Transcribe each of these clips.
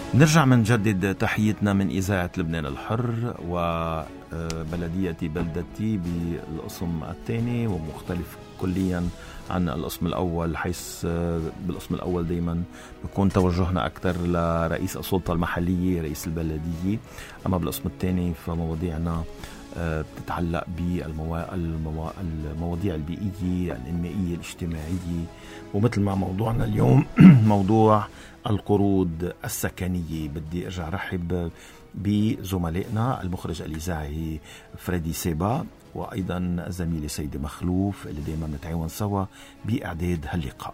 نرجع من جدد تحيتنا من إذاعة لبنان الحر وبلدية بلدتي بالقسم الثاني، ومختلف كليا عن القسم الأول، حيث بالقسم الأول دايما بيكون توجهنا أكثر لرئيس السلطة المحلية رئيس البلدية، أما بالقسم الثاني فمواضيعنا بتتعلق بالمواضيع البيئية الإنمائية الاجتماعية، ومثل ما موضوعنا اليوم موضوع القروض السكنية. بدي أرجع رحب بزملائنا المخرج الإذاعي فريدي سيبا، وأيضا الزميلة سيدة مخلوف اللي دايما نتعاون سوا بإعداد هاللقاء.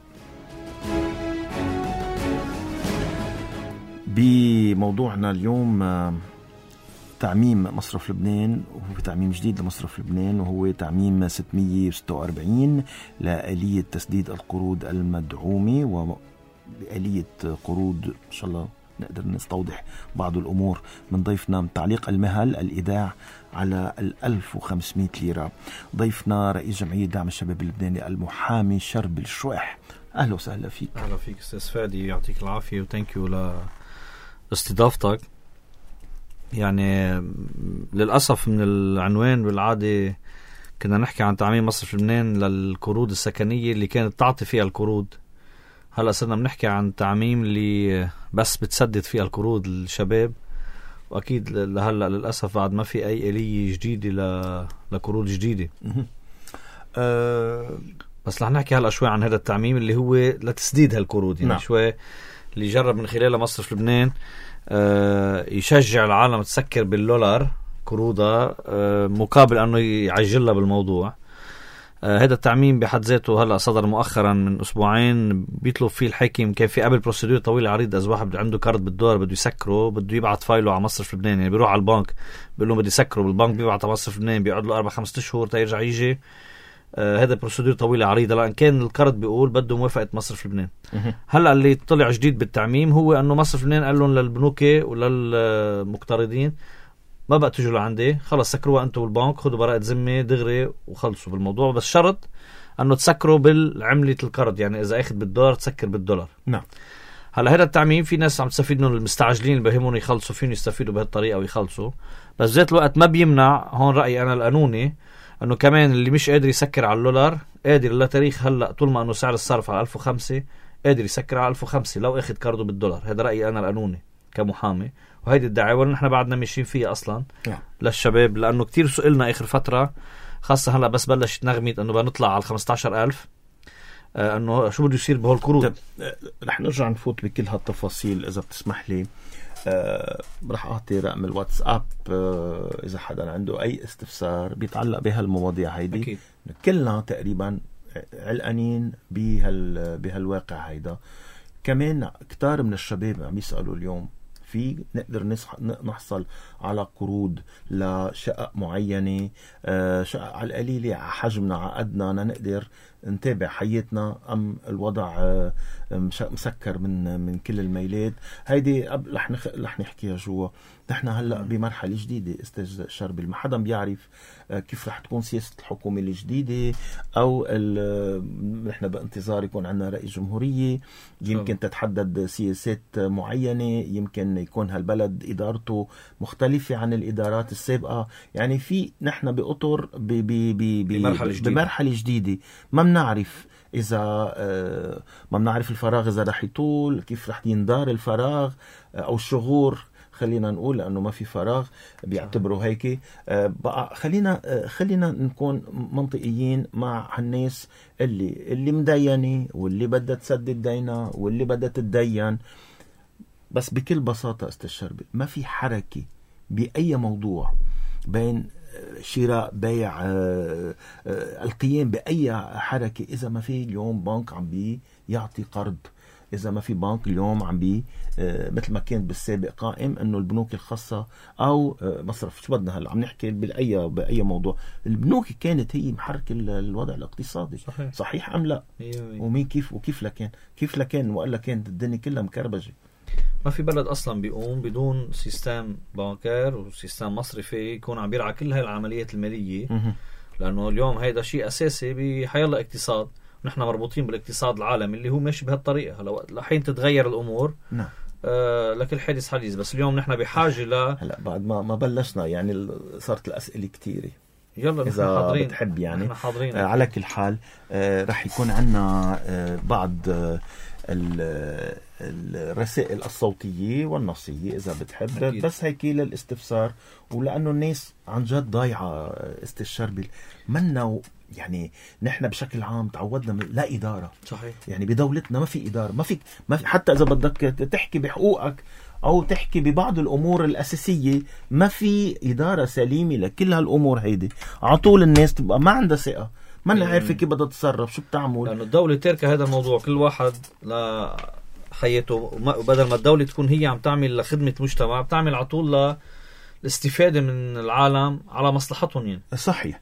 بموضوعنا اليوم تعميم مصرف لبنان، وهو تعميم جديد لمصرف لبنان، وهو تعميم 646 لآلية تسديد القروض المدعومة، وآلية قروض إن شاء الله نقدر نستوضح بعض الأمور من ضيفنا. تعليق المهل الإيداع على 1500 ليرة. ضيفنا رئيس جمعية دعم الشباب اللبناني المحامي شرب الشويح. أهلا وسهلا فيك. أهلا فيك أستاذ فادي، يعطيك العافية وتانكيو لاستضافتك. يعني للأسف من العنوان بالعادة كنا نحكي عن تعميم مصرف لبنان للقروض السكنية اللي كانت تعطي فيها القروض، هلأ صرنا بنحكي عن تعميم اللي بس بتسدد فيها القروض للشباب، وأكيد لهلأ للأسف بعد ما في أي آلية جديدة لقروض جديدة. بس رح نحكي هلأ شوي عن هذا التعميم اللي هو لتسديد هالقروض، يعني شوي اللي جرب من خلاله مصرف لبنان يشجع العالم تسكر بالدولار قروضها مقابل أنه يعجلها بالموضوع. هذا التعميم بحد ذاته هلأ صدر مؤخرا من أسبوعين، بيطلب فيه الحاكم. كان في قبل بروسيدور طويلة عريضة، إذا واحد عنده كارد بالدولار بده يسكره بده يبعت فايله على مصرف لبنان، يعني بيروح على البنك بيقول لهم بدي يسكره بالبنك، بيبعت على مصرف لبنان، بيقعد له 4-5 شهور تيرجع يجي. هذا بروسيدور طويلة عريضة، لأن كان الكارد بيقول بده موافقة مصرف لبنان. هلأ اللي طلع جديد بالتعميم هو أنه مصرف لبنان قال لهم للبنوك وللمقترضين ما بقى تجوا لعندي، خلص سكروها أنتوا بالبنك، خدوا براءة ذمة دغري وخلصوا بالموضوع، بس شرط أنه تسكروا بالعملة الكارد، يعني إذا أخذ بالدولار تسكر بالدولار. نعم. هلا هذا التعميم في ناس عم تستفيد منه، المستعجلين اللي بهمهم يخلصوا فين يستفيدوا بهالطريقة ويخلصوا، بس ذات الوقت ما بيمنع، هون رأيي أنا القانوني، أنه كمان اللي مش قادر يسكر على الدولار قادر لتاريخ هلأ طول ما أنه سعر الصرف على 1005 قادر يسكر على 1005 لو أخذ كارده بالدولار. هذا رأيي أنا القانوني كمحامي، وهيدي الدعوة اللي نحن بعدنا ماشيين فيها أصلا للشباب، لأنه كتير سئلنا آخر فترة، خاصة هلأ بس بلشت نغمة أنه بنطلع على 15,000 أنه شو بده يصير بهول القروض. رح نرجع نفوت بكل هالتفاصيل إذا بتسمح لي. رح أعطي رقم الواتساب إذا حدا عنده أي استفسار بيتعلق بهالمواضيع هيدي. أكيد. كلنا تقريبا علقانين بهالواقع هيدا. كمان كتار من الشباب عم يسألوا اليوم في نقدر نحصل على قروض لشقق معينة، شقق على القليلة على حجمنا على قدنا نقدر نتابع حياتنا، أم الوضع مسكر من كل الميلات هيدي. رح نحكيها جوا. نحن هلأ بمرحلة جديدة استاذ شربل، ما حدا بيعرف كيف رح تكون سياسة الحكومة الجديدة، أو نحن بانتظار يكون عندنا رئيس جمهورية، يمكن تتحدد سياسات معينة، يمكن يكون هالبلد إدارته مختلفة عن الإدارات السابقة. يعني في نحن بأطر بمرحلة جديدة، ما بنعرف إذا ما بنعرف الفراغ إذا رح يطول، كيف رح يندار الفراغ أو الشهور، خلينا نقول لأنه ما في فراغ بيعتبروا هيك. بقى خلينا نكون منطقيين مع الناس اللي مدينة واللي بدها تسدد دينها واللي بدها تتدين. بس بكل بساطة أستاذ شربل، ما في حركة بأي موضوع بين شراء بيع القيام بأي حركة إذا ما في اليوم بنك عم بيعطي قرض، إذا ما في بنك اليوم عم مثل ما كان بالسابق قائم أنه البنوك الخاصة أو مصرف، شو بدنا هلا عم نحكي بأي موضوع، البنوك كانت هي محرك الوضع الاقتصادي. صحيح أم لا؟ ومين كيف لكان وإلا كانت الدنيا كلها مكربجة. ما في بلد أصلا بيقوم بدون سيستم بانكر وسيستم مصرفي يكون عم بيرعى كل هاي العمليات المالية، لأنه اليوم هيدا شيء أساسي بحيالله اقتصاد، ونحن مربوطين بالاقتصاد العالمي اللي هو ماشي بهالطريقة. هلا لحين تتغير الأمور لكل حادث حديث. بس اليوم نحن بحاجة هلا بعد ما بلشنا يعني صارت الأسئلة كتيرة. يلا إذا حاضرين. بتحب يعني نحن حاضرين. على كل حال رح يكون عنا بعض الرسائل الصوتية والنصية إذا بتحب أكيد. بس هيك للاستفسار، ولأنه الناس عن جد ضايعة استشربي منا. يعني نحن بشكل عام تعودنا لا إدارة. صحيح. يعني بدولتنا ما في إدارة، ما في حتى إذا بدك تحكي بحقوقك أو تحكي ببعض الأمور الأساسية ما في إدارة سليمة لكل هالأمور هيدي. عطول الناس تبقى ما عندها ثقة، ما أنا عارفة كيف بدها تتصرف، شو بتعمل. لأنه الدولة تركة هذا الموضوع كل واحد لحياته، وبدل ما الدولة تكون هي عم تعمل لخدمة المجتمع بتعمل عطول الاستفادة من العالم على مصلحتهم يعني. صحيح.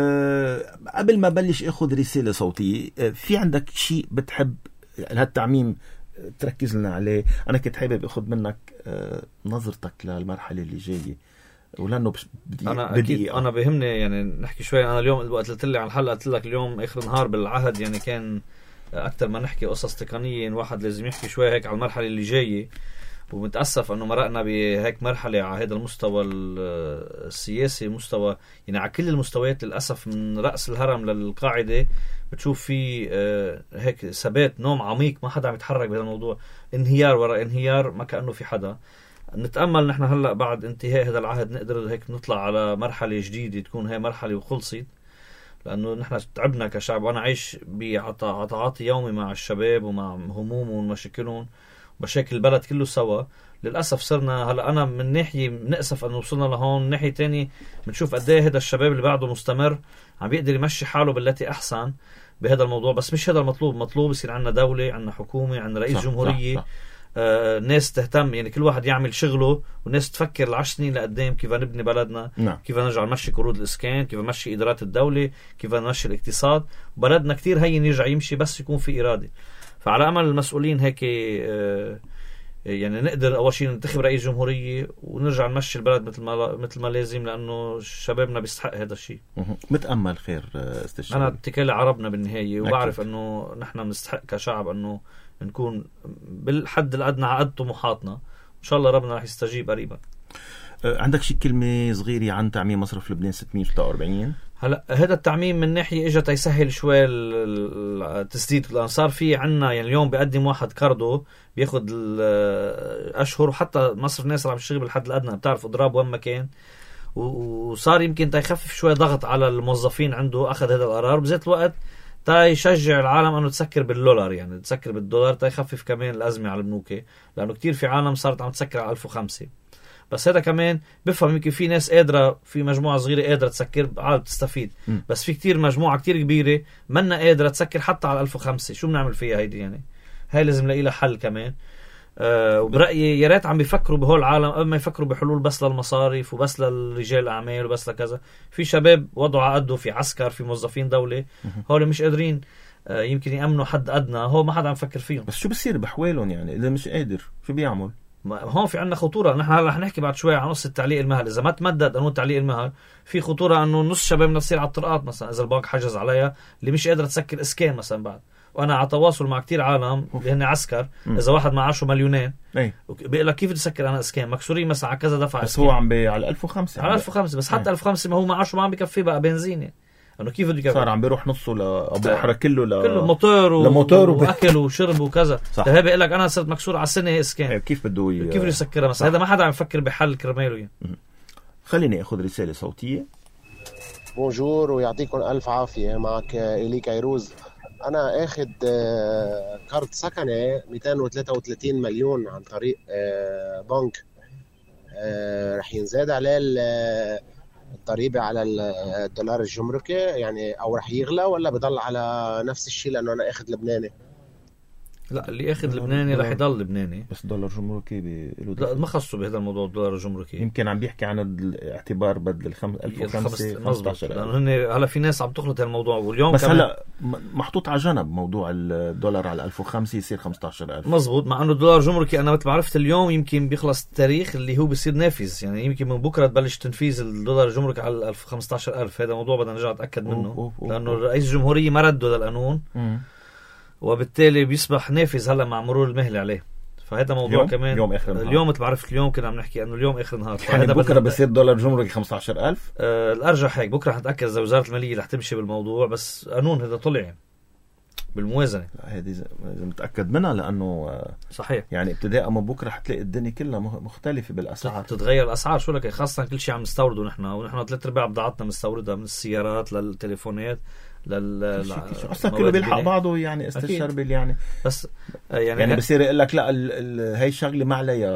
قبل ما بلش اخذ رسالة صوتية، في عندك شيء بتحب هالتعميم تركز لنا عليه؟ انا كنت حابب اخذ منك نظرتك للمرحلة اللي جاية، ولانه انا بهمني يعني نحكي شوي. انا اليوم وقت قلت لي عن الحلقة قلت لك اليوم اخر نهار بالعهد، يعني كان اكثر ما نحكي قصص تقنية الواحد لازم يحكي شوي هيك على المرحلة اللي جاية. ومتأسف أنه مرقنا بهيك مرحلة على هذا المستوى السياسي، مستوى يعني على كل المستويات للأسف، من رأس الهرم للقاعدة بتشوف في هيك ثبات نوم عميق، ما حدا عم يتحرك بهذا الموضوع، انهيار وراء انهيار، ما كأنه في حدا. نتأمل نحن هلأ بعد انتهاء هذا العهد نقدر هيك نطلع على مرحلة جديدة تكون هي مرحلة وخلصت، لأنه نحن تعبنا كشعب. وأنا عايش بعطاعاتي يومي مع الشباب ومع همومهم ومشاكلهم مشاكل البلد كله سوا. للأسف صرنا هلأ أنا من ناحية نأسف أنه وصلنا لهون، من ناحية تاني بنشوف قديه هذا الشباب اللي بعده مستمر عم بيقدر يمشي حاله بالتي أحسن بهذا الموضوع. بس مش هذا المطلوب. مطلوب يصير عندنا دولة، عندنا حكومة، عندنا رئيس جمهورية، صح. ناس تهتم، يعني كل واحد يعمل شغله، والناس تفكر 10 سنين لقدام كيف نبني بلدنا، كيف نرجع نمشي قروض الإسكان، كيف نمشي إدارات الدولة، كيف نمشي الاقتصاد. بلدنا كتير هين يرجع يمشي بس يكون في إرادة. فعلى أمل المسؤولين هيك يعني نقدر أول شيء ننتخب رئيس جمهورية ونرجع نمشي البلد مثل ما لازم، لأنه شبابنا بيستحق هذا الشيء. متأمل خير استشهاد. أنا اتكالي عربنا بالنهاية، وبعرف أنه نحن بنستحق كشعب أنه نكون بالحد الأدنى على قد طموحاتنا. إن شاء الله ربنا رح يستجيب قريبا. عندك شي كلمة صغيرة عن تعميم مصرف لبنان 646؟ هلا هذا التعميم من ناحية اجى تيسهل شوي التسديد، لأن صار في عنا يعني اليوم بيقدم واحد كاردو بياخد الأشهر، وحتى مصرف الناس عم يشتغل بالحد الأدنى، بتعرف إضراب وين ما كان، وصار يمكن تيخفف شوي ضغط على الموظفين عنده. أخذ هذا القرار بذات الوقت تيشجع العالم أنه تسكر بالدولار، يعني تسكر بالدولار تيخفف كمان الأزمة على البنوك، لأنه كتير في عالم صارت عم تسكر على 1005. بس هذا كمان بفهم يمكن في ناس قادرة، في مجموعة صغيرة قادرة تسكر عاد تستفيد، بس في كتير مجموعة كتير كبيرة منا قادرة تسكر حتى على 1005. شو بنعمل فيها هيدي؟ يعني هاي لازم نلاقي لها حل كمان. وبرأيي يا ريت عم بيفكروا بهول العالم قبل ما يفكروا بحلول بس للمصاريف وبس للرجال الأعمال وبس لكذا. في شباب وضعوا عقده، في عسكر، في موظفين دولة، هول مش قادرين يمكن يأمنوا حد أدنى، هو ما حدا عم يفكر فيهم. بس شو بصير بحوالهم يعني إذا مش قادر؟ شو بيعمل؟ هون في عنا خطورة. نحن هلا رح نحكي بعد شوي عن نص التعليق المهل. إذا ما تمدد قانون تعليق المهل في خطورة أنه نص شبابنا تصير على الطرقات مثلا إذا البنك حجز عليها، اللي مش قادرة تسكر إسكان مثلا بعد. وأنا على تواصل مع كتير عالم اللي هن عسكر، إذا واحد معاشه مليونين بيقول لك كيف تسكر أنا إسكان مكسورين مثلا على كذا دفع بس إسكان. هو عم على 1005 على 1005 بس حتى 1005 ما هو معاشه ما عم بكفي بقى بنزين، يعني انه كيف بده يكفي؟ صار عم بيروح نصه لابو احرى كله موتور واكل وشرب وكذا. هذا بيقول لك انا صرت مكسور على السنه اسكان، كيف بده يسكرها مثلا؟ هذا ما حدا عم يفكر بحل كرماله يعني. خليني اخذ رساله صوتيه. بونجور ويعطيكم الف عافيه. معك إيلي كيروز. انا اخذ كارت سكني 233 مليون عن طريق بنك. رح ينزاد عليه الضريبة على الدولار الجمركي يعني، أو رح يغلى ولا بضل على نفس الشيء لأنه أنا أخذ لبناني؟ لا اللي أخذ لبناني رح يضل لبناني، بس دولار جمركي لا ما خصوا بهذا الموضوع. الدولار الجمركي يمكن عم بيحكي عن الاعتبار بدل 15,000. لأنه هن هلا في ناس عم تخلط هالموضوع. واليوم بس هلا محطوط على جنب موضوع الدولار على 1005 يصير 15,000. مزبوط. مع انه الدولار جمركي انا مثل ما عرفت اليوم يمكن بيخلص التاريخ اللي هو بيصير نافذ، يعني يمكن من بكره تبلش تنفيذ الدولار الجمركي على 15,000. هذا موضوع بدنا نرجع نتاكد منه لانه رئيس الجمهوريه ما ردوا للقانون وبالتالي بيصبح نافذ هلا مع مرور المهله عليه. فهذا موضوع كمان اليوم مثل ما عرفت اليوم كنا عم نحكي انه اليوم اخر النهار. يعني بكره بصير دولار جمركي 15,000. الارجح هيك. بكره حنتاكد اذا وزاره الماليه رح تمشي بالموضوع، بس قانون هذا طلع بالموازنه. هذه إذا متاكد منها لانه صحيح يعني ابتداء من بكره حتلاقي الدنيا كلها مختلفه بالاسعار، تتغير الاسعار. شو لك، خاصه كل شيء عم نستورده ونحن 3/4 بضاعتنا مستورده، من السيارات للتليفونات اصلا كله بيلحق بعضه. يعني استشربل يعني بس يعني بصير يقول لك لا هي الشغله ما عليها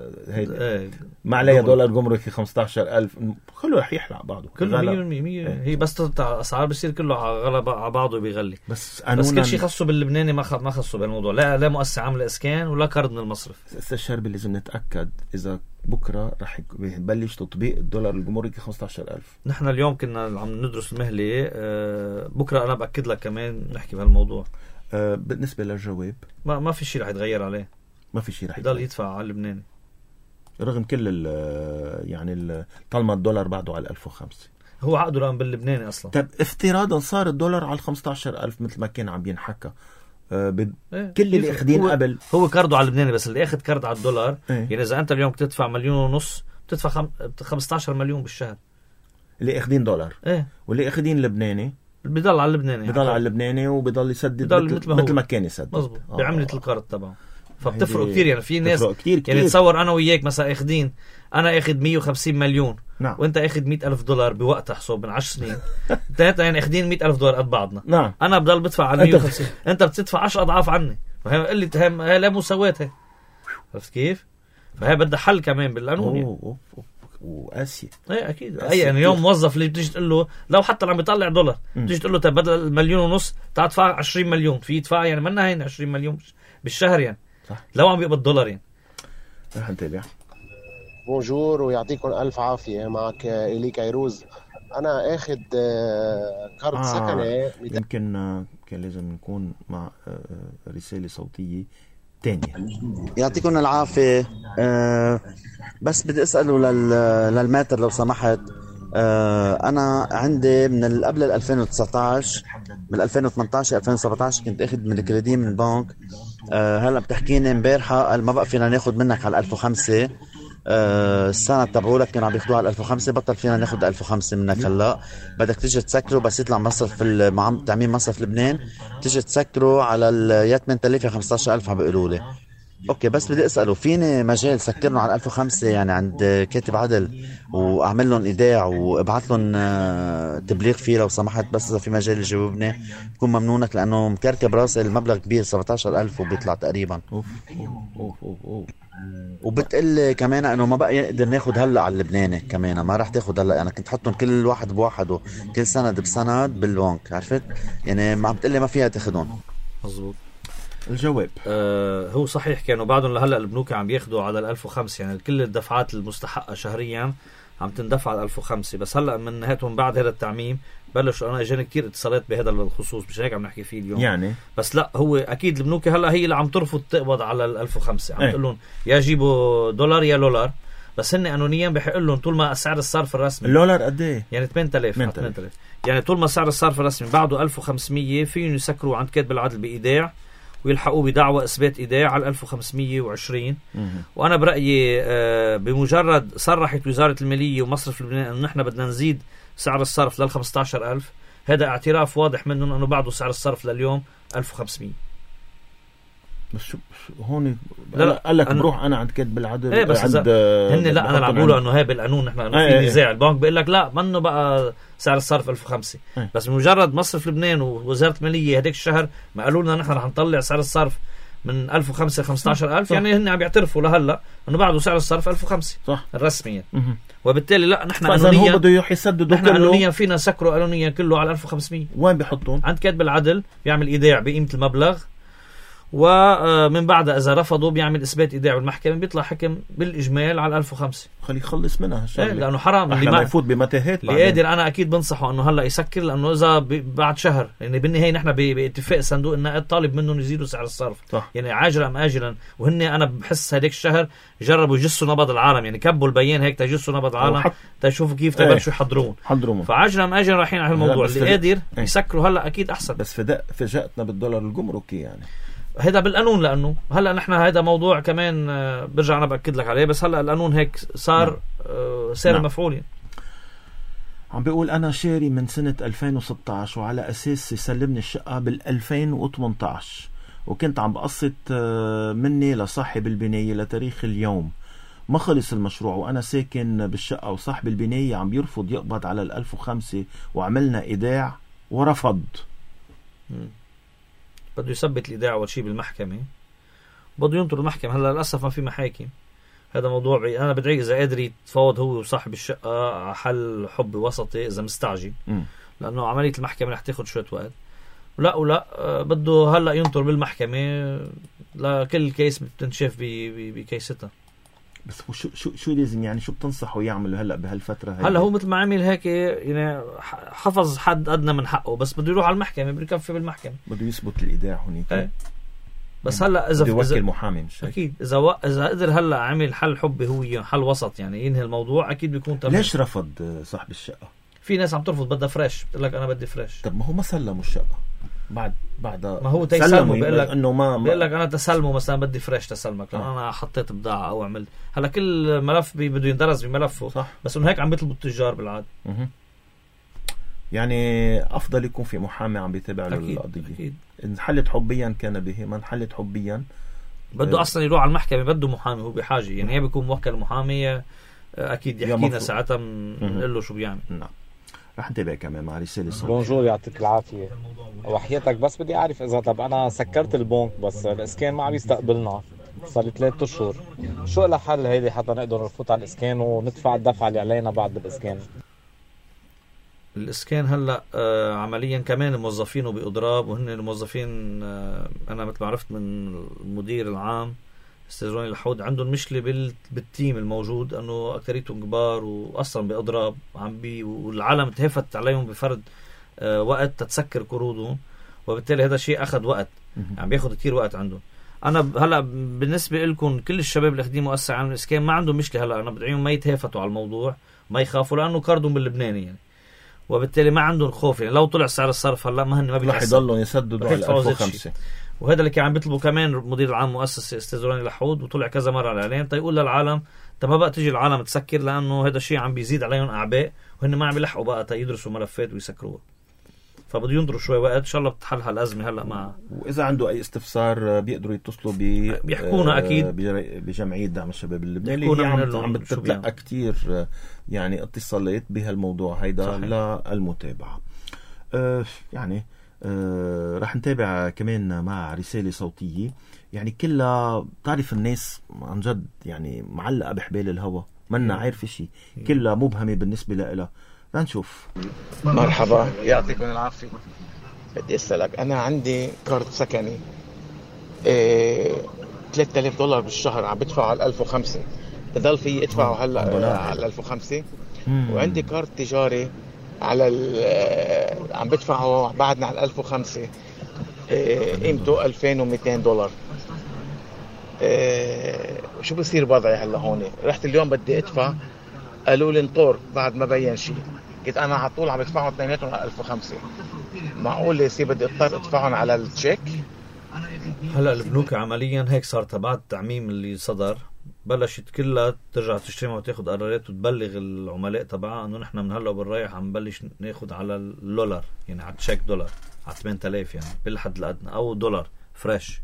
ما عليها دولار جمركي 15,000 كله رح يحلق بعضه كله 100%. هي بس تطلع اسعار بصير كله غلب على بعضه بيغلي. بس كل شيء خصه باللبناني ما خصه بهالموضوع. لا مؤسسه عامله اسكان ولا كارد من المصرف. استشربل لازم نتاكد اذا بكره رح يبلش تطبيق الدولار الجمركي 15,000. نحن اليوم كنا عم ندرس المهله، بكره انا باكد لك كمان نحكي بهالموضوع. بالنسبه للجواب ما في شيء رح يتغير عليه، ما في شيء رح يضل يدفع على اللبناني رغم كل يعني طالما الدولار بعده على 1005. هو عقده الان باللبناني اصلا. طب افتراضا صار الدولار على 15,000 مثل ما كان عم ينحكى، كل اللي اخذين قبل هو كاردو على اللبناني، بس اللي اخذ كارد على الدولار يعني اذا انت اليوم تدفع 1.5 مليون بتدفع 15 مليون بالشهر. اللي اخذين دولار واللي اخذين لبناني بضل على اللبناني وبضل يسدد مثل ما كان يسدد مظبوط بعملة القرض تبعه. فبتفرق كتير. يعني في ناس يعني تصور انا وياك مثلا اخذين، انا اخذ 150 مليون نعم. وانت اخذ 100,000 دولار بوقت حسب من 10 سنين انت يعني اخذين 100,000 دولار قد بعضنا. نعم. انا بضل بدفع على 150 انت بتدفع 10 اضعاف عني. فهي قلت هي لا مساواة. عرفت كيف؟ فهي بدها حل كمان بالقانون يعني. وقاسية. اكيد. يعني اليوم موظف اللي بتيجي تقول له لو حتى عم بيطلع دولار بتيجي تقول له طيب بدل 1.5 مليون تعال ادفع 20 مليون في يدفع، يعني منا هين 20 مليون بالشهر يعني صح. لو عم بيقبض دولار يعني. رح نتابع. بونجور ويعطيكم الف عافيه. معك إيلي كيروز. انا اخذ كارت سكني. يمكن كان لازم نكون مع رساله صوتيه تانية. يعطيكم العافيه. بس بدي اساله للماتر لو سمحت. انا عندي من قبل 2019 من 2018 2017 كنت اخذ من الكريدي من البنك. هلا بتحكيني امبارحه قال ما بقى فينا ناخذ منك على 1005. السنه تبعولك كانوا عم ياخذوها على 1005 بطل فينا ناخذ 1005 منك. هلا بدك تيجي تسكره بس يطلع مصرف تعميم مصرف لبنان تيجي تسكره على يا 8,000 يا 15,000 عم بيقولوا لي. اوكي بس بدي اساله فيني مجال سكرنا على 1005 يعني عند كاتب عدل واعمل لهم ايداع وابعث لهم تبليغ فيه لو سمحت. بس اذا في مجال يجاوبني بكون ممنونك لانه مكركب راسي المبلغ كبير 17,000 وبيطلع تقريبا. وبتقلي كمان انه ما بقى يقدر ناخد هلا على اللبناني كمان ما راح تاخد هلا. انا كنت حطهم كل واحد بواحده كل سند بسند بالبنك عرفت يعني ما عم بتقلي ما فيها تاخدهم. مزبوط. الجواب هو صحيح كانوا بعدهم لهلا البنوك عم ياخدوا على 1005 يعني كل الدفعات المستحقه شهريا عم تندفع على 1005. بس هلا من نهايتهم بعد هذا التعميم بلشوا انا اجاني كتير اتصالات بهذا الخصوص مش هيك عم نحكي فيه اليوم يعني. بس لا هو اكيد البنوك هلا هي اللي عم ترفض تقبض على 1005 عم تقول لهم يا جيبوا دولار يا لولار. بس هن قانونيا بحق لهم طول ما سعر الصرف الرسمي اللولار قد ايه يعني 8,000 يعني طول ما سعر الصرف الرسمي بعده 1500 فيهم يسكروا عند كاتب العدل بايداع ويلحقوا بدعوى اثبات ايداع على 1520. وانا برايي بمجرد صرحت وزاره الماليه ومصرف لبنان انه نحن بدنا نزيد سعر الصرف لل 15,000 هذا اعتراف واضح منهم انه بعده سعر الصرف لليوم 1500. بس شو هون قال لك بروح انا عند كاتب العدل ايه بس عند هن لا انا عم بقول انه هي بالقانون نحن في نزاع. البنك بيقول لك لا منه بقى سعر الصرف 1005 بس بمجرد مصرف لبنان ووزاره الماليه هديك الشهر ما قالوا لنا نحن رح نطلع سعر الصرف من 1005 ل 15,000 يعني هن عم يعترفوا لهلا انه بعده سعر الصرف 1005 صح الرسميا. وبالتالي لا نحن قانونيا هو بده يسددوا نحن قانونيا فينا سكروا قانونيا كله على 1500. وين بيحطون؟ عند كاتب العدل بيعمل ايداع بقيمه المبلغ ومن بعد اذا رفضوا بيعمل اثبات ايداع بالمحكمه بيطلع حكم بالاجمال على 1005. خلي يخلص منها هالشغله لانه حرام اللي ما يفوت بمتاهات اللي قادر. انا اكيد بنصحه انه هلا يسكر لانه اذا بعد شهر يعني بالنهايه نحن باتفاق صندوق النقد طالب منهم يزيدوا سعر الصرف صح. يعني عاجلا ام اجلا وهن انا بحس هديك الشهر جربوا يجسوا نبض العالم يعني كبوا البيان هيك تجسوا نبض العالم تشوفوا كيف تبلشوا يحضرون فعاجلا ام اجلا رايحين على الموضوع اللي قادر يسكروا هلا اكيد احسن. بس فاجأتنا بالدولار الجمركي يعني هيدا بالقانون، لانه هلا نحن هيدا موضوع كمان برجع انا باكد لك عليه، بس هلا القانون هيك صار سير مفعول. عم بيقول انا شاري من سنة 2016 وعلى اساس يسلمني الشقة بال2018 وكنت عم بقسط مني لصاحب البناية لتاريخ اليوم، ما خلص المشروع وانا ساكن بالشقة وصاحب البناية عم يرفض يقبض على 1005 وعملنا ايداع ورفض. بده يثبت الايداع اول شيء بالمحكمة، بده ينطر المحكمة. هلا للاسف ما في محاكم، هذا موضوع انا بدعي اذا قادر يتفاوض هو وصاحب الشقة على حل حب وسطي اذا مستعجل، لانه عملية المحكمة رح تاخد شوية وقت. ولا بده هلا ينطر بالمحكمة لكل كيس بتنشاف بكيستها. بس شو لازم يعني شو بتنصحه يعمل هلا بهالفترة هاي؟ هلا هو مثل ما عمل هيك يعني حفظ حد ادنى من حقه، بس بده يروح على المحكمة، بده يكفي بالمحكمة، بده يثبت الايداع هنيك. بس هلا اذا بده يوكل محامي مش اكيد اذا قدر هلا عمل حل حبي هو حل وسط يعني ينهي الموضوع اكيد بيكون تمام. ليش رفض صاحب الشقة؟ في ناس عم ترفض بدها فريش، بتقول لك انا بدي فريش. طب ما هو ما سلموا الشقة بعد ما هو تيسلموا، بيقول لك انه ما بيقول لك انا تسلمه مثلا بدي فريش تسلمك لأن انا حطيت بضاعة او عملت. هلا كل ملف بده يندرس بملفه صح. بس انه هيك عم بيطلبوا التجار بالعاده. يعني افضل يكون في محامي عم بيتابع له القضيه. اكيد ان حلت حبيا كان به، ما انحلت حبيا بده اصلا يروح على المحكمه، بده محامي، هو بحاجه يعني هي بيكون موكل محامي اكيد يحكينا ساعتها بنقول له شو بيعمل. نعم رح نتابع كمان مع رساله صوتيه. بونجور يعطيك العافيه، وحياتك بس بدي اعرف اذا طب انا سكرت البنك بس الاسكان ما عم يستقبلنا صار لي 3 اشهر، شو لها حل هيدي حتى نقدر نفوت على الاسكان وندفع الدفعه اللي علينا بعد بالاسكان؟ الاسكان هلا عمليا كمان موظفينه باضراب، وهن الموظفين انا مثل ما عرفت من المدير العام استاذ روني الحود عندهم مشكله بالتيم الموجود انه اكثريتهم كبار واصلا باضراب والعالم تهفت عليهم بفرد وقت تتسكر قروضهم، وبالتالي هذا الشيء اخذ وقت، عم بياخذ كتير وقت عندهم. انا هلا بالنسبه لكم كل الشباب اللي اخذين مؤسسه عن الاسكان ما عندهم مشكله، هلا انا بدعيهم ما يتهافتوا على الموضوع، ما يخافوا لانه كاردهم باللبناني يعني، وبالتالي ما عندهم خوف يعني. لو طلع سعر الصرف هلا ما رح يضلوا يسددوا على 1005. وهذا اللي كان عم بيطلبوا كمان مدير العام مؤسسه استاذ روني الحود، وطلع كذا مره على الاعلان تيقول للعالم انت ما بقى تيجي العالم تسكر، لانه هذا الشيء عم بيزيد عليهم اعباء وهن ما عم يلحقوا بقى تيدرسوا ملفات ويسكروها، فبده ينطروا شوي وقت. ان شاء الله بتحل هالازمه هلا مع. واذا عنده اي استفسار بيقدروا يتصلوا بيحكونا اكيد بجمعيه دعم الشباب اللبناني اللي عم بتتلقى كتير يعني اتصالات بهالموضوع هيدا للمتابعه. يعني رح نتابع كمان مع رساله صوتيه يعني كلها بتعرف الناس عن جد يعني معلقه بحبال الهوا، منا عارفه شيء، كلها مبهمه بالنسبه لها. لنشوف. مرحبا يعطيكم العافية. بدي أسألك، أنا عندي كارت سكني $3000 بالشهر عم بدفعه على 1005، بضل في ادفعه هلا على 1005 وعندي كارت تجاري على عم بدفعه بعدنا على 1005 قيمته $2200. شو بصير وضعي هلا هون؟ رحت اليوم بدي ادفع قالوا لي انطر بعد ما بين شيء، قلت انا على طول عم بدفعهم اثنيناتهم على 1005، معقول يصير بدي اضطر ادفعهم على التشيك؟ هلا البنوك عمليا هيك صار تبع التعميم اللي صدر، بلشت كلها ترجع تشتري وتاخذ قرارات وتبلغ العملاء تبعها انه نحن من هلا وبالرايح عم نبلش ناخذ على الدولار، يعني على تشيك دولار على 8000 يعني بالحد الادنى او دولار فريش.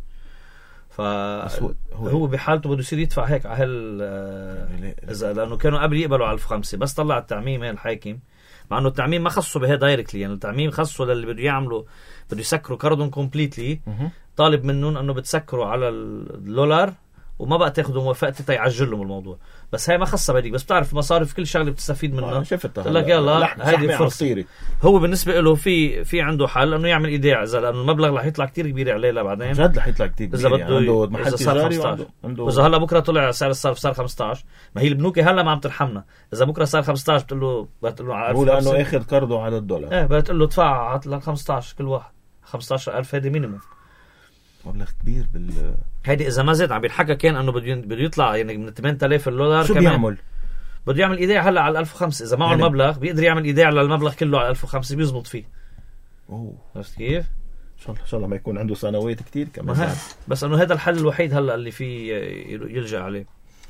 فهو بحالته بده يصير يدفع هيك على اذا لانه كانوا قبل يقبلوا على 1005 بس طلع التعميم هي الحاكم، مع انه التعميم ما خصه بهي دايركتلي، يعني التعميم خصه للي بده يعملوا بده يسكروا كاردون كومبليتلي، طالب منهم انه بتسكروا على الدولار وما بقى تاخذوا موافقتي تيعجل لهم الموضوع، بس هي ما خصها بديك، بس بتعرف مصاريف كل شغله بتستفيد منها. شفتها لك يلا هذه فرصه. هو بالنسبه له في عنده حل انه يعمل ايداع، اذا لانه المبلغ رح يطلع كتير كبير عليه بعدين جد رح يطلع كتير كبير، اذا بده محل تجاري واذا هلا بكره طلع سعر الصرف صار 15، ما هي البنوك هلا ما عم ترحمنا، اذا بكره صار 15 بتقول له على 1000 هو لانه اخذ كاردو على الدولار بتقول له ادفع على 15 كل واحد 15000 هذه مينيموم، مبلغ كبير هيدي اذا ما زاد عم بيتحكى كان انه بده يطلع يعني من $8000 شو كمان بده يعمل ايداع هلا على 1005، اذا معه يعني المبلغ بيقدر يعمل ايداع للمبلغ كله على 1005 بيزبط فيه. اوه عرفت كيف؟ ان شاء الله ما يكون عنده سنوات كتير كمان. بس انه هذا الحل الوحيد هلا اللي فيه يلجأ عليه.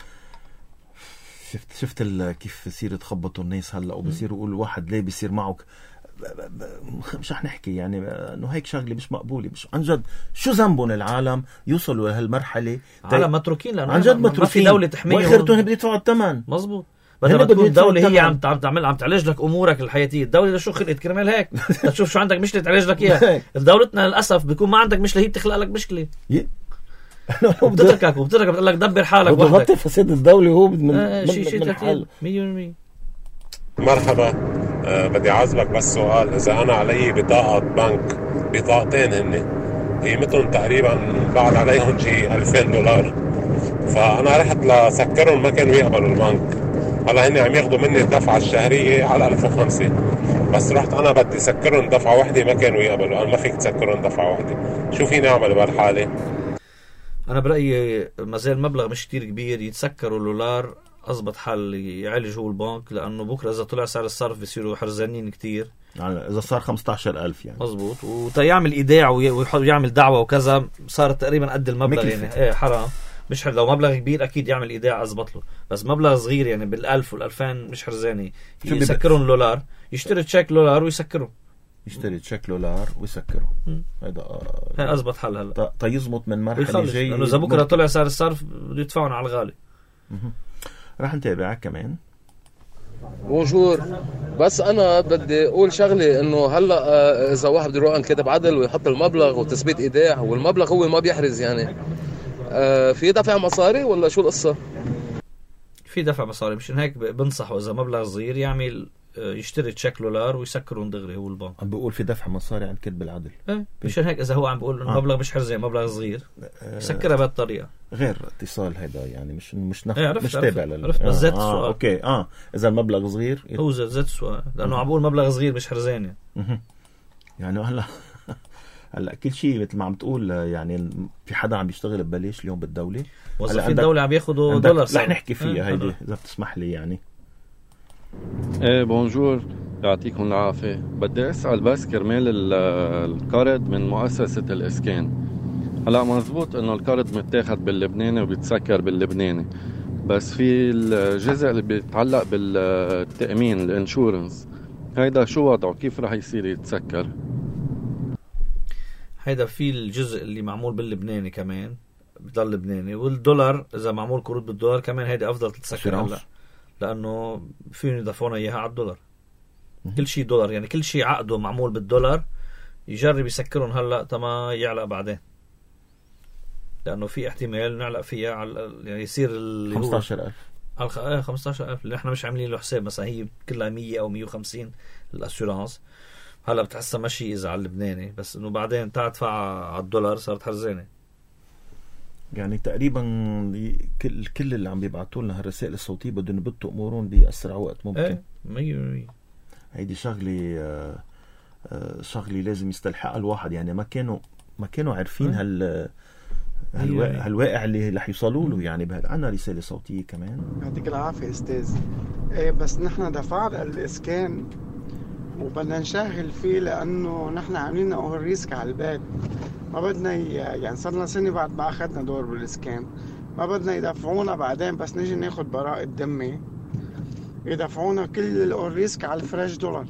شفت كيف بصير يتخبطوا الناس هلا وبصيروا يقول واحد ليه بيصير معه مش رح نحكي يعني انه هيك شغله مش مقبوله. مش عن جد شو ذنبهم العالم يوصلوا لهالمرحله؟ عالم متروكين لانه عن جد متروكين، ما في دوله تحميهم واخرتهم بدهم يدفعوا الثمن. مزبوط. بدها تكون الدولة هي عم تعالج لك امورك الحياتيه. الدولة لشو خلقت كرمال هيك تشوف شو عندك مشكله تعالج لك اياها. دولتنا للاسف بيكون ما عندك مشكله هي بتخلق لك مشكله وبتتركك بتقول لك دبر حالك وحدك. فساد الدولة هو من شيء 100%. مرحبا، بدي عازبك بس سؤال. إذا أنا علي بطاقة بنك، بطاقتين هن قيمتهم تقريبا بعد عليهم شي $2000، فأنا رحت لسكرهم ما كانوا يقبلوا البنك. هلا هن عم ياخدوا مني الدفعة الشهرية على 1005، بس رحت أنا بدي سكرهم دفعة واحدة ما كانوا يقبلوا. أنا ما فيك تسكرهم دفعة واحدة، شو فيني أعمل بهالحالة؟ أنا برأيي ما زال المبلغ مش كتير كبير، يتسكروا $1 أضبط حل يعالج هو البنك، لأنه بكرة إذا طلع سعر الصرف بيصيروا حرزانين كتير. يعني إذا صار 15,000 يعني مظبوط، ويعمل إيداع ويعمل دعوة وكذا صارت تقريبا قد المبلغ يعني حرام. مش لو مبلغ كبير أكيد يعمل إيداع أضبط له، بس مبلغ صغير يعني بال1000 وال2000 مش حرزاني. يسكرون $1، يشتري تشيك $1 ويسكره. يشتري تشيك $1 ويسكره. هذا أضبط حل هلا. يزمط من مرحلة جاي، لأنه إذا بكرة طلع سعر الصرف بده يدفعون على الغالي. راح نتابعك كمان. بونجور، بس أنا بدي أقول شغلة إنه هلا إذا واحد بده يروح كاتب عدل ويحط المبلغ وتثبيت إيداع والمبلغ هو ما بيحرز، يعني في دفع مصاري ولا شو القصة؟ في دفع مصاري، مشان هيك بنصحه إذا مبلغ صغير يعمل يشتري تشيك $1 ويسكرون دغري هو البنك. عم بيقول في دفع مصاري عن كتب العدل. مشان هيك إذا هو عم بيقول إنه مبلغ مش حرزين مبلغ صغير يسكرها بهالطريقة. غير اتصال هذا يعني مش مش تابع عرفت بس زاد السؤال. اوكي إذا المبلغ صغير هو زاد السؤال لأنه عم بقول مبلغ صغير مش حرزين يعني هلا كل شيء مثل ما عم تقول يعني في حدا عم بيشتغل ببلاش اليوم بالدولة. موظفين الدولة عم ياخذوا $1. رح نحكي فيها هيدي إذا بتسمح لي يعني. ايه بونجور، يعطيكم العافية. بدي اسأل بس كرمال القرض من مؤسسة الاسكان. هلا مزبوط انه القرض متاخد باللبناني وبيتسكر باللبناني، بس في الجزء اللي بيتعلق بالتأمين الانشورنس، هيدا شو وضعه؟ كيف رح يصير يتسكر؟ هيدا في الجزء اللي معمول باللبناني كمان بضل لبناني، والدولار اذا معمول قروض بالدولار كمان هيدا افضل تتسكر هلا، لانه فيهم يدفعونا اياها على الدولار. كل شيء دولار، يعني كل شيء عقده معمول بالدولار يجرب يسكرون هلا تما يعلق بعدين، لانه في احتمال نعلق فيها على يعني يصير اللي 15,000 15,000 اللي احنا مش عاملين له حساب. مثلا هي كلها 100 او 150 الاسيورانس، هلا بتحسها ماشي اذا على اللبناني، بس انه بعدين تدفع على الدولار صارت حرزانه. يعني تقريبا كل اللي عم بيبعتوا لنا هالرسائل الصوتيه بدهم يبطوا امورهم باسرع وقت ممكن. 100%. هيدي شغله لازم يستلحقها الواحد، يعني ما كانوا عارفين هالواقع اللي رح يوصلوا له. يعني عنا رساله صوتيه كمان. يعطيك العافيه استاذ. بس نحن دفعنا الاسكان وبدنا نشغل فيه لانه نحن عاملين اول ريسك على الباب، ما بدنا يعني صرنا سنه بعد ما اخذنا دور بالاسكان، ما بدنا يدفعونا بعدين بس نيجي ناخد براءة دمي يدفعونا كل الريسك على الفريش $.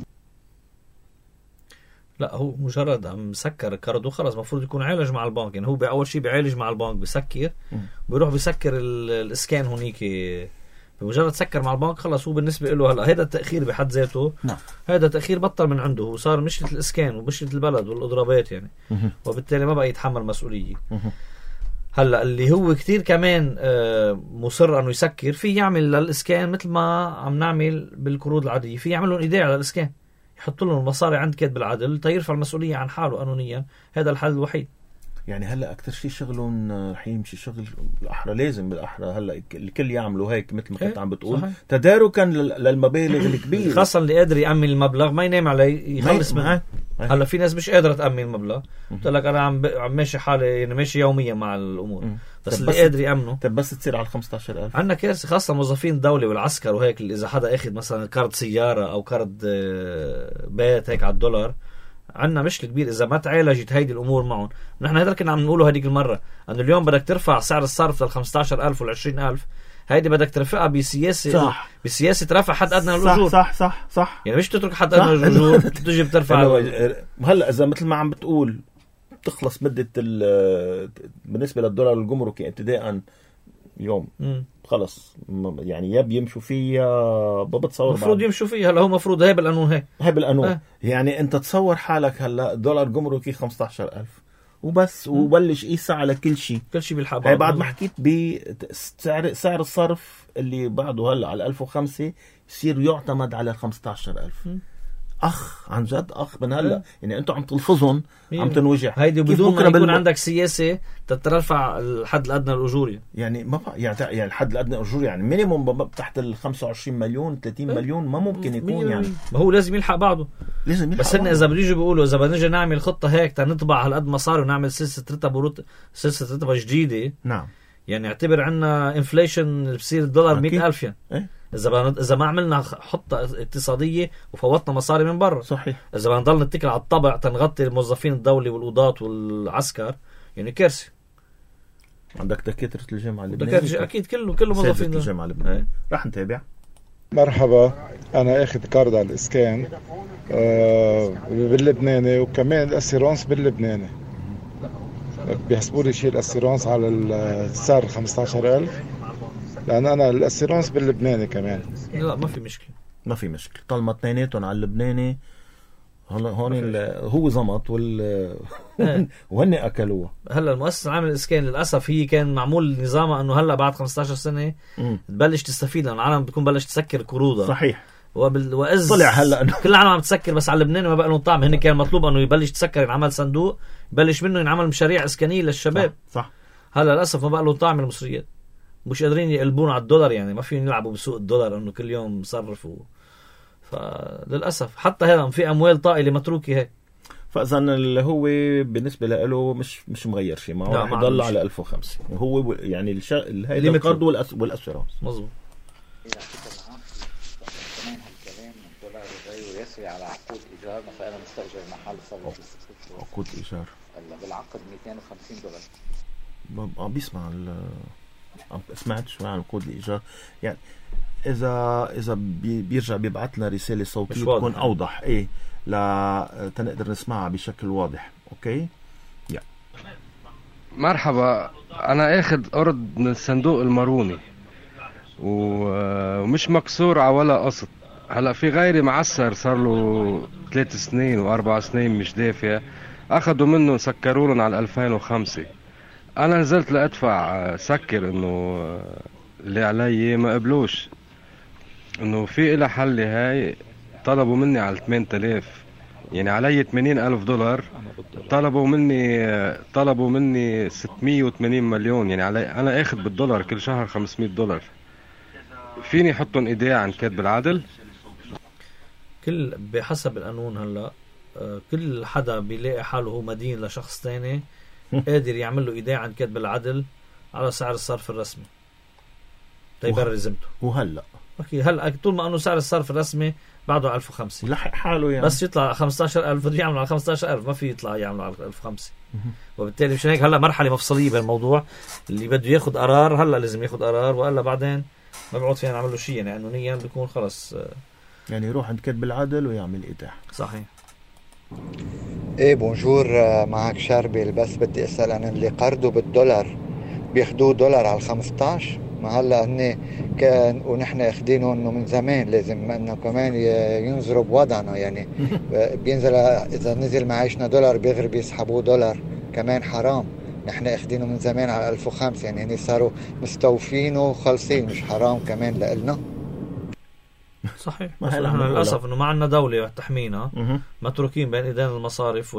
لا هو مجرد عم سكر الكارد وخلص، المفروض يكون عالج مع البنك. يعني هو بأول شيء بيعالج مع البنك، بيسكر بيروح بيسكر الاسكان هونيك، بمجرد سكر مع البنك خلص. هو بالنسبة له هلا هذا التأخير بحد ذاته هذا تأخير بطل من عنده، هو صار مشكلة الاسكان ومشكلة البلد والإضرابات يعني، وبالتالي ما بقى يتحمل مسؤولية. هلا اللي هو كتير كمان مصر انه يسكر، في يعمل للاسكان مثل ما عم نعمل بالقروض العادية، في يعملون ايداع للاسكان، يحط لهم المصاري عند كاتب العدل تيرفع المسؤولية عن حاله قانونيا. هذا الحل الوحيد. يعني هلا اكثر شيء شغلهم رح يمشي شغل الاحرى، لازم بالاحرى هلا الكل يعملوا هيك مثل ما كنت عم بتقول، تداركا للمبالغ الكبيره، خاصه اللي قادر يامن المبلغ ما ينام عليه يخلص معه. هلا في ناس مش قادره تامن المبلغ، قلت لك انا عم ماشي حالي يعني ماشي يوميا مع الامور، بس اللي قادر يامنه. طب بس تصير على 15,000 عندنا كارثه، خاصه موظفين الدوله والعسكر وهيك، اذا حدا اخذ مثلا كارد سياره او كارد بيت هيك على $1 عندنا مشكله كبير اذا ما تعالجت هيدي الامور معهم. نحن هذا كنا عم نقوله هذيك المره انه اليوم بدك ترفع سعر الصرف لل 15000 وال 20000 هيدي بدك ترفعها بسياسه صح. بسياسه رفع حد ادنى الاجور. صح يعني مش تترك حد ادنى الاجور تجي بترفع. هلا اذا مثل ما عم بتقول تخلص مده بالنسبه للدولار الجمركي ابتداء اليوم خلص يعني يا بيمشوا فيها بتصور المفروض يمشوا فيها. هلا هو مفروض هاي بالقانون هاي بالقانون يعني انت تصور حالك هلا دولار جمركي 15000 وبس وبلش قيسها على كل شيء بالحباب. هي بعد ما حكيت بسعر الصرف اللي بعده هلا على 1005 يصير يعتمد على 15000. عن جد من هلا يعني انتم عم تلفظهم عم تنوجع هيدي بدون ما يكون عندك سياسه تترفع الحد الادنى الاجوري. يعني ما يعني الحد الادنى الاجوري يعني مينيموم تحت ال 25 مليون 30 مليون ما ممكن يكون يعني ما هو لازم يلحق بعضه بس هن اذا بيجوا بيقولوا اذا بدنا نجي نعمل خطه هيك تنطبع هالقد مصاري ونعمل سلسله رتبه جديده. نعم يعني اعتبر عندنا انفليشن بصير الدولار 100,000 يعني اذا ما عملنا خطه اقتصاديه وفوتنا مصاري من برا. صحيح. اذا بدنا نضل نتكل على الطبع تنغطي الموظفين الدولي والقضاة والعسكر يعني كارثه. عندك دكاتره الجامعه اللبنانيه اكيد كله موظفين الجامعه اللبنانيه. رح نتابع. مرحبا انا اخذ كارد على الاسكان باللبناني وكمان الاسيرونس باللبناني. بيحسبوا لي شيء الاسيرونس على السعر 15000 لأن أنا الأسيرانس باللبناني كمان. لا ما في مشكلة طالما اثنيناتهم على اللبناني هون هو زمط وهن أكلوها. هلا المؤسسة العامة للإسكان للأسف هي كان معمول نظامها أنه هلا بعد 15 سنة تبلش تستفيد لأن العالم بتكون بلش تسكر قروضها. صحيح. وإذ طلع هلا كل العالم عم تسكر بس على اللبناني ما بقى لهم طعم. هن كان مطلوب أنه يبلش تسكر ينعمل صندوق يبلش منه ينعمل مشاريع إسكانية للشباب. صح. هلا للأسف ما بقى لهم طعم المصريات مش قادرين يقلبون على الدولار يعني ما فيهم يلعبوا بسوق الدولار انه كل يوم صرفوا. فللاسف حتى هذا في اموال طائله متروكه هيك. فاذا اللي هو بالنسبه له مش مغير شيء معه راح يضل على 1005 وهو يعني هيدا القرض والاسيرانس. مظبوط. يسري على عقود ايجار مثلا انا مستاجر محل صار لي 6 شهور. عقود ايجار هلا بالعقد $250. عم بيسمع سمعت شوي عن عقود الايجار يعني اذا بيرجع بيبعث لنا رساله صوتيه تكون اوضح تنقدر نسمعها بشكل واضح. اوكي مرحبا انا اخذ قرض من الصندوق الماروني ومش مكسور على ولا قسط. هلا في غيري معسر صار له 3 سنين و4 سنين مش دافع اخذوا منه سكروا لهم على 2005. انا نزلت لادفع سكر انه اللي علي ما قبلوش انه في إلى حل. هاي طلبوا مني على 8000 يعني علي $80,000 طلبوا مني 680 مليون يعني علي انا اخذ بالدولار كل شهر $500. فيني احطهم ايديع عن كاتب العدل؟ كل بحسب القانون هلا كل حدا بيلاقي حاله هو مدين لشخص تاني قادر يعمل له ايداع عن كاتب العدل على سعر الصرف الرسمي تيبرر ذمته. وهلا هلا طول ما انه سعر الصرف الرسمي بعده على 1005 لحق حاله يعني بس يطلع 15000 بده يعمل على 15000 ما في يطلع يعمل على 1005. وبالتالي مشان هيك هلا مرحله مفصليه بالموضوع اللي بده ياخذ قرار هلا لازم ياخذ قرار والا بعدين ما بيعود فينا نعمل له شيء يعني قانونيا بيكون خلص يعني يروح عند كاتب العدل ويعمل ايداع. صحيح. ايه بونجور معك شربل بس بدي اسال عن اللي قرضوا بالدولار بياخدوه دولار على 15 ما هلا هن كان ونحن اخدينه انه من زمان لازم انه كمان ينظروا بوضعنا يعني بينزل اذا نزل معيشنا دولار بيغرب يسحبوه دولار كمان حرام. نحن اخدينه من زمان على 1005 يعني هن صاروا مستوفينه وخلصين مش حرام كمان لإلنا. صحيح. بس احنا للاسف انه ما عندنا دوله تحمينا متروكين بين ايدين المصارف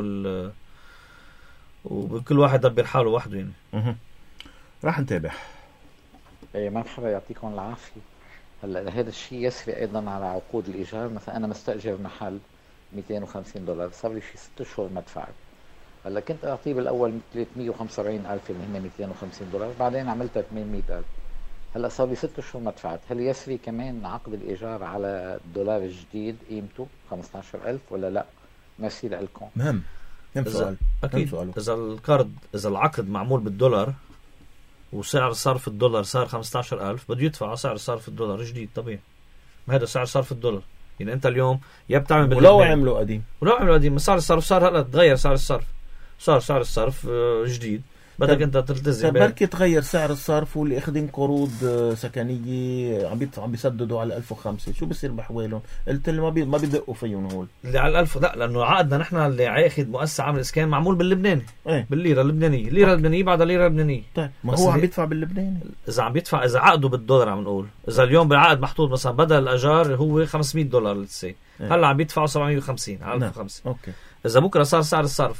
وكل واحد دبر حاله وحده يعني. راح نتابع. مرحبا يعطيكم العافيه. هلا هذا الشيء يسري ايضا على عقود الايجار. مثلا انا مستاجر محل $250 صار لي شيء 6 شهور مدفع. هلا كنت اعطيه بالاول 345,000 اللي هم $250 بعدين عملتها 800,000. هلا صار لي 6 شهور مدفعت. هل يسري كمان عقد الايجار على الدولار الجديد قيمته 15,000 ولا لا؟ ميرسي لكم. مهم سؤال اكيد. اذا العقد معمول بالدولار وسعر صرف الدولار صار 15,000 بده يدفع سعر صرف الدولار جديد طبيعي. ما هذا سعر صرف الدولار. يعني انت اليوم يا بتعمل ولو عملوا قديم سعر الصرف صار هلا تغير سعر الصرف، صار سعر الصرف جديد، بدك انت تلتزم. بركي تغير سعر الصرف واللي اخذين قروض سكنيه عم بيسددوا على 1005 شو بصير بحوالهم؟ قلت لي ما بيدقوا فيهم هول اللي على 1000. لا، لانه عقدنا نحن اللي عاقد مؤسسه عامل اسكان معمول باللبناني. بالليره اللبنانيه، الليره اللبنانيه بعدها ليره لبنانيه. طيب ما هو عم بيدفع باللبناني. اذا عقده بالدولار عم نقول، اذا اليوم بالعقد محطوط مثلا بدل الاجار هو $500 للسي، هلا عم بيدفعوا 750 على 1005. اوكي. اذا بكره صار سعر الصرف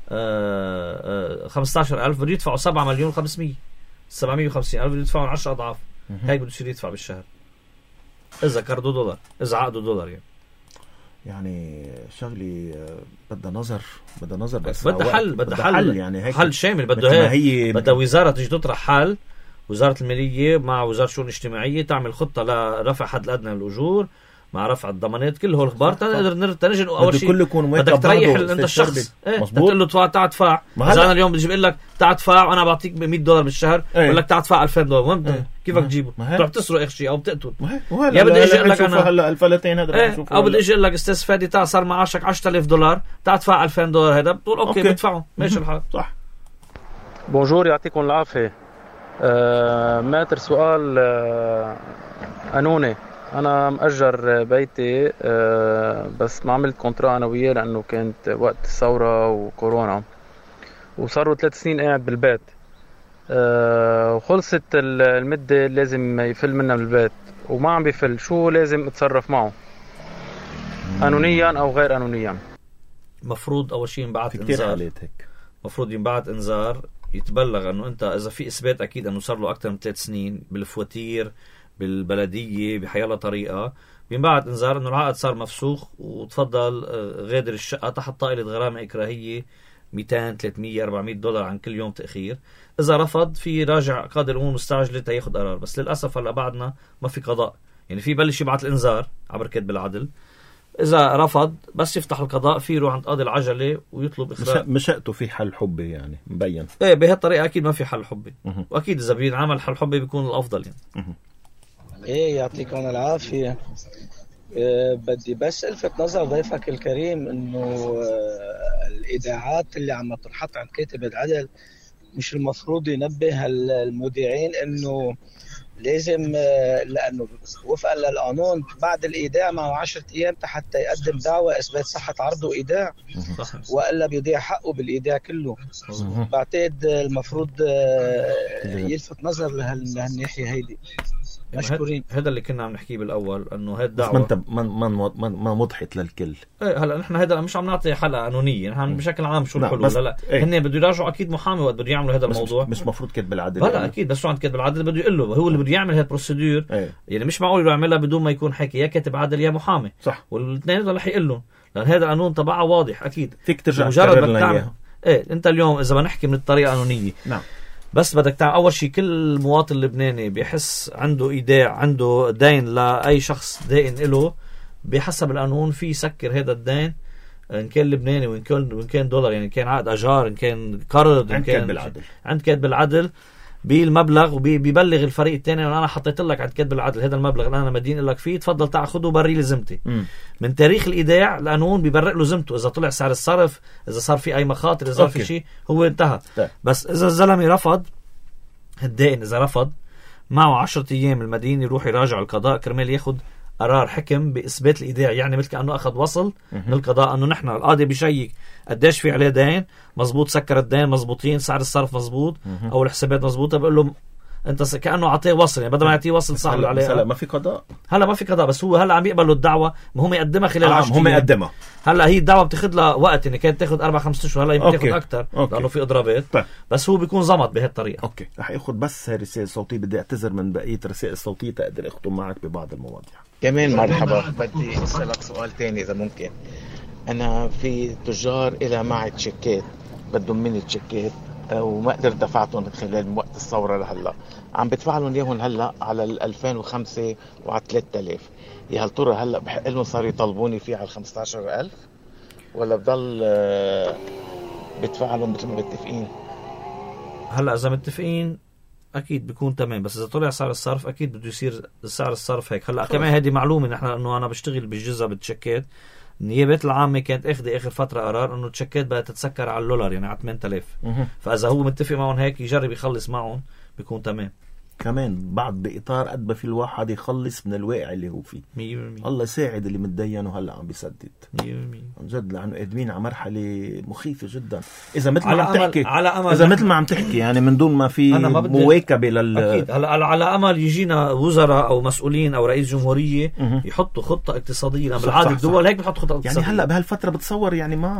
15,000 بده يدفعوا 7,500,000 750,000 بده يدفعوا 10 أضعاف. هيك بده يصير يدفع بالشهر إذا كرده دولار، إذا عقده دولار. يعني شغلي بدها نظر بس بدها حل يعني هيك حل شامل. بدها وزارة تيجي تطرح حل، وزارة المالية مع وزارة الشؤون الاجتماعية تعمل خطة لرفع حد الأدنى للأجور مع رفع الضمانات، كل هول اخبار تنقدر نرتنجن. اول شيء بدك تريح انت الشخص، تقول له تعال تدفع. اذا انا اليوم بجيب لك تعال ادفع وانا بعطيك $100 بالشهر، بقول لك تعال ادفع $2,000 كيفك تجيبه؟ تروح تسرق شيء او بتقتل. يا بدي اجي اقول لك انا هلا الفلتين هذا او بدي اجي اقول لك استاذ فادي تعال صار معاشك $10,000 تعال ادفع $2,000 هذا، بتقول اوكي بدفعه ماشي الحال. صح. بونجور يعطيكم العافيه. ماتر سؤال قانوني. أنا مأجر بيتي بس ما عملت كونترا أنا وياه لأنه كانت وقت الثورة وكورونا، وصاروا 3 سنين قاعد بالبيت، وخلصت المدة لازم يفل منها بالبيت وما عم بيفل. شو لازم أتصرف معه قانونيا أو غير قانونيا؟ مفروض أول شيء ينبعث إنذار. مفروض ينبعث إنذار يتبلغ أنه أنت إذا في إثبات أكيد أنه صار له أكثر من 3 سنين بالفواتير بالبلدية بحيالة طريقة، بينبعت انذار انه العقد صار مفسوخ وتفضل غادر الشقة تحت طائلة غرامة إكراهية 200 300 $400 عن كل يوم تأخير. إذا رفض في راجع قاضي الأمور المستعجلة تاخد قرار، بس للأسف هلا بعدنا ما في قضاء. يعني في بلش يبعث الانذار عبر كاتب العدل، إذا رفض بس يفتح القضاء في يروح عند قاضي العجلة ويطلب إخراج. مشأته في حل حبي يعني مبين. إيه بهالطريقة أكيد ما في حل حبي، وأكيد إذا بينعمل حل حبي بيكون الأفضل يعني. ايه يعطيكم العافية. بدي بس الفت نظر ضيفك الكريم انه الايداعات اللي عم تنحط عند كاتب العدل مش المفروض ينبه المذيعين انه لازم، لانه وفقا للقانون بعد الايداع معه 10 ايام حتى يقدم دعوى اثبات صحة عرضه ايداع، والا بيضيع حقه بالايداع كله. بعتقد المفروض يلفت نظر لهالناحية هيدي. مشكورين. هذا اللي كنا عم نحكيه بالاول انه هاد الدعوه ما انت ما وضحت للكل. ايه هلا نحن هذا مش عم نعطي حلقه قانونيه، نحن بشكل عام شو الحلول. لا هن بده يراجعوا اكيد محامي وقت بده يعملوا هذا الموضوع. مش مفروض كاتب العدل. لا اكيد بس شو عند كاتب العدل بده يقول له هو اللي بده يعمل هذا البروسيدور. يعني مش معقول يعملها بدون ما يكون حكي يا كاتب عدل يا محامي. صح. والاثنين رح يقول لهم لان هذا القانون تبعه واضح. اكيد فيك ترجع مجرد ما تعمل انت اليوم اذا بنحكي من الطريقه القانونيه. نعم. بس بدك تعمل أول شيء كل مواطن لبناني بيحس عنده إيداع عنده دين لأي شخص دائن له بحسب القانون في يسكر هذا الدين، إن كان لبناني وإن كان دولار، يعني كان عقد أجار إن كان قرض إن كان عند كاتب العدل بالمبلغ، وبيبلغ الفريق الثاني أنا حطيت لك عند كاتب العدل هذا المبلغ اللي أنا مدين لك فيه، تفضل تاخده بري لي ذمتي. من تاريخ الإيداع القانون بيبرئ له ذمته، إذا طلع سعر الصرف، إذا صار في أي مخاطر، إذا صار في شيء هو انتهى. بس إذا الزلمة رفض الدائن، إذا رفض معه 10 أيام المدين يروح يراجع القضاء كرمال ياخد قرار حكم بإثبات الإيداع، يعني مثل كأنه أخذ وصل للقضاء أنه نحن القاضي بيشيك قديش في عليه دين مزبوط، سكر الدين مزبوطين، سعر الصرف مزبوط أو الحسابات مزبوطة، بقول له أنت كأنه عطيه وصل، يعني بدل ما يعطيه وصل صح له عليه. هلا ما في قضاء، هلا ما في قضاء، بس هو هلا عم يقبلوا الدعوة، ما هم يقدمها خلال 10 أيام. هم يقدمها هلا هي الدعوة بتاخد لها وقت، يعني كانت تاخد 4-5 أشهر، هلا يمكن تاخد أكتر لأنه في إضرابات. بس هو بيكون زمط بهالطريقة. أوكي رح ياخد بس هاي رسالة صوتية، بدي أعتذر من بقية الرسائل الصوتية تقدر أختم معك ببعض المواضيع. كمان مرحبا. بدي أسألك سؤال تاني إذا ممكن. أنا في تجار إلى معي تشيكات بدهم مني تشيكات وما قدرت دفعتهم خلال وقت الثورة لهلا، عم بدفع لهم اياهم هلا على 2005 وعلى 3000. يا هل ترى هلا بحق لهم صاروا يطالبوني فيه على 15,000؟ ولا بضل بدفع لهم مثل ما متفقين؟ هلا اذا متفقين اكيد بيكون تمام، بس اذا طلع سعر الصرف اكيد بده يصير سعر الصرف هيك. هلا كمان هذه معلومه نحن انه انا بشتغل بالجزء بالتشيكات، النيابات العامه كانت اخذه اخر فتره قرار انه التشيكات بدها تتسكر على $، يعني على 8000. فاذا هو متفق معهم هيك يجرب يخلص معهم بيكون تمام. كمان بعد بإطار قد ما في الواحد يخلص من الواقع اللي هو فيه. 100%. الله يساعد اللي متدين وهلا عم بيسدد. 100%. عن جد، لأنه قادمين على مرحلة مخيفة جدا. إذا مثل على ما عم تحكي، على أمل إذا مثل ما عم تحكي يعني من دون ما في مواكبة أكيد. هلا على أمل يجينا وزراء أو مسؤولين أو رئيس جمهورية يحطوا خطة اقتصادية. بالعادة الدول هيك بتحط خطة اقتصادية. يعني هلا بهالفترة بتصور يعني ما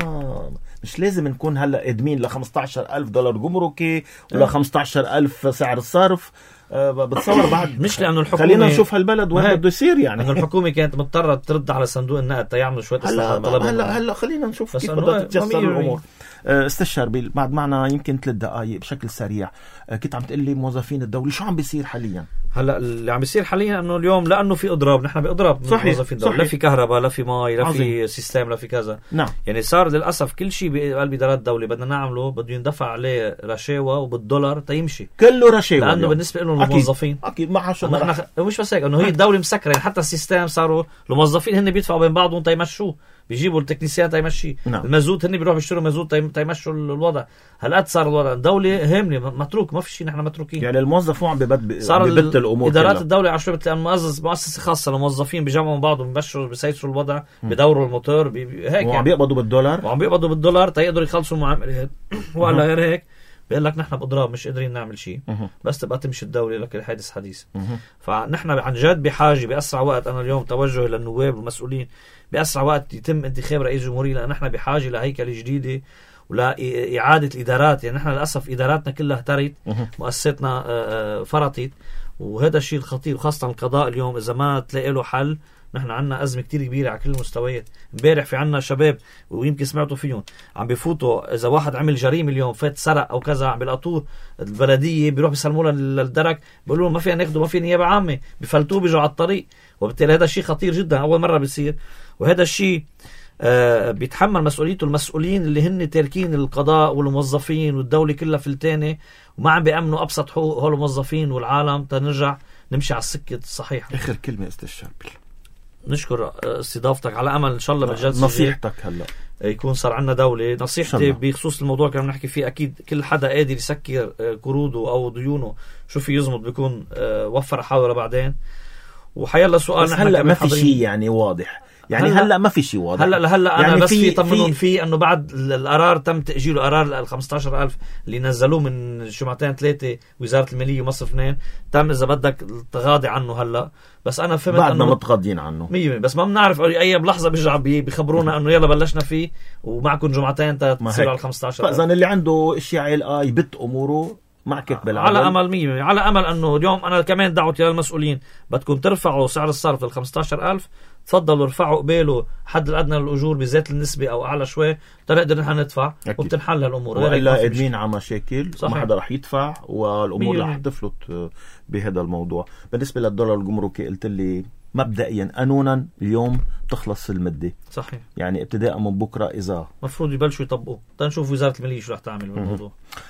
مش لازم نكون هلا قادمين $15,000 جمركي ولا 15,000 سعر الصرف. بتصور بعد مش لانه الحكومه خلينا نشوف هالبلد وين بده يصير. يعني انه الحكومه كانت مضطره ترد على صندوق النقد تيعملوا شويه اصلاحات. هلا خلينا نشوف كيف بدها تتيسر الامور. استاذ شربيل، بعد معنا يمكن 3 دقائق بشكل سريع. كنت عم تقول لي موظفين الدولة شو عم بيصير حاليا؟ هلا اللي عم بيصير حاليا انه اليوم لانه في اضراب، نحن باضراب من موظفين الدولة. لا في كهرباء، لا في ماء، لا في سيستم، لا في كذا. نعم. يعني صار للاسف كل شيء بقلب ادارات الدولة بدنا نعمله بده يندفع عليه رشاوى وبالدولار تيمشي. كله رشاوى لانه اليوم. بالنسبه لهم الموظفين اكيد ما حشو مش بس هيك انه هي الدولة مسكره. يعني حتى السيستم صاروا الموظفين هن بيدفعوا بين بعضهم تيمشوه، بيجيبوا التكنيسيان تيمشي. نعم. المازوت هن بيروحوا بيشتروا مازوت تيمشوا الوضع. هالقد صار الوضع الدولة هاملة متروك، ما في شيء نحن متروكين. يعني الموظف هو عم ببت الامور. ادارات الدولة عشان بتلاقي مؤسسة خاصة للموظفين بيجمعوا بعض وبيمشوا بيسيسوا الوضع، بيدوروا الموتور هيك. وعم بيقبضوا بالدولار تيقدروا يخلصوا المعاملات. وعلى غير هيك بيقول لك نحن بإضراب مش قادرين نعمل شيء، بس تبقى تمشي الدولة لك الحادث حديث. فنحن عن جد بحاجة بأسرع وقت. أنا اليوم توجه للنواب والمسؤولين بأسرع وقت يتم انتخاب رئيس جمهورية، لأن نحن بحاجة لهيكلة جديدة ولا إعادة الإدارات. يعني نحن للأسف إداراتنا كلها اهترت، مؤسساتنا فرطت، وهذا الشيء الخطير. وخاصة القضاء اليوم إذا ما تلاقي له حل نحن عنا أزمة كتير كبيرة على كل المستويات. امبارح في عنا شباب ويمكن سمعتوا فيهم عم بفوتوا، إذا واحد عمل جريمة اليوم فات سرق أو كذا عم بيلقطوه البلدية بيروح بيسلموه للدرك، بيقولوا له ما فينا ناخده، ما في نيابة عامة، بفلتوه بيجوا على الطريق. وبالتالي هذا الشيء خطير جدا، أول مرة بيصير. وهذا الشيء بيتحمل مسؤوليته المسؤولين اللي هن تاركين القضاء والموظفين والدولة كلها فلتانة وما عم بيأمنوا أبسط حقوق هول الموظفين والعالم تنرجع نمشي على السكة الصحيحة. آخر كلمة أستاذ شربيل، نشكر استضافتك. على أمل إن شاء الله بالجلسة نصيحتك هلا يكون صار عنا دولة. نصيحتي بخصوص الموضوع كنا نحكي فيه، أكيد كل حدا قادر يسكر قروضه أو ديونه شو في يزمط بيكون وفر حاله بعدين. وحيلا سؤال هلا ما في شيء يعني واضح، يعني هلا ما في شيء واضح. هلا انا يعني بس في طمنون في انه بعد القرار تم تاجيله، قرار ال 15,000 اللي نزلوه من جمعتين 3 وزاره الماليه ومصرف 2 تم اذا بدك التغاضي عنه هلا. بس انا فهمت بعدنا متغاضين عنه 100%، بس ما بنعرف اي بلحظه بيرجع بيخبرونا انه يلا بلشنا فيه ومعكم جمعتين تصيروا على 15,000. فاذا اللي عنده اشياء على يبت اموره معك بالعمل. على امل 100%، على امل انه اليوم انا كمان دعوتي للمسؤولين بدكم ترفعوا سعر الصرف لل 15,000، تفضلوا ارفعوا قباله حد الادنى للاجور بذات النسبه او اعلى شوي تنقدر نحن ندفع وبتنحل الامور. والا قادمين على مشاكل ما حدا رح يدفع والامور رح تفلت بهذا الموضوع. بالنسبه للدولار الجمركي قلت لي مبدئيا قانونا اليوم تخلص المده، صحيح، يعني ابتداء من بكره اذا مفروض يبلشوا يطبقوا. تنشوف وزاره الماليه شو رح تعمل بالموضوع.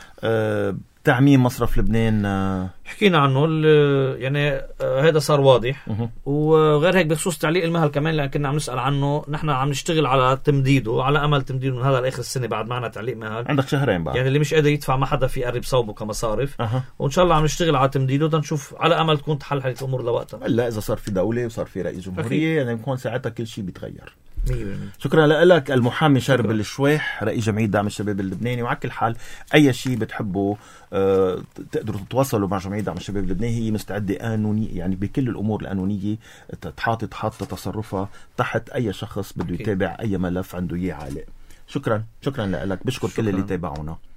تعميم مصرف لبنان حكينا عنه، يعني هذا صار واضح. وغير هيك بخصوص تعليق المهل كمان لأن كنا عم نسأل عنه، نحن عم نشتغل على تمديده، على أمل تمديده من هذا لآخر السنة. بعد معنا تعليق مهل، عندك 2 شهر بعد، يعني اللي مش قادر يدفع ما حدا في قرب صوبه كمصارف. وإن شاء الله عم نشتغل على تمديده تنشوف على أمل تكون تحل الأمور لوقتها. إلا إذا صار في دولة وصار في رئيس جمهورية يعني بكون ساعتها كل شيء بيتغير. شكرا لك المحامي شربيل الشويح رئيس جمعية دعم الشباب اللبناني. وعلى كل حال أي شيء بتحبوا تقدروا تتواصلوا مع جمعية دعم الشباب اللبناني، هي مستعدة قانوني يعني بكل الأمور القانونية حاطة تصرفها تحت أي شخص بده يتابع أي ملف عنده إياه عالق. شكرا لك، بشكر كل اللي تابعونا.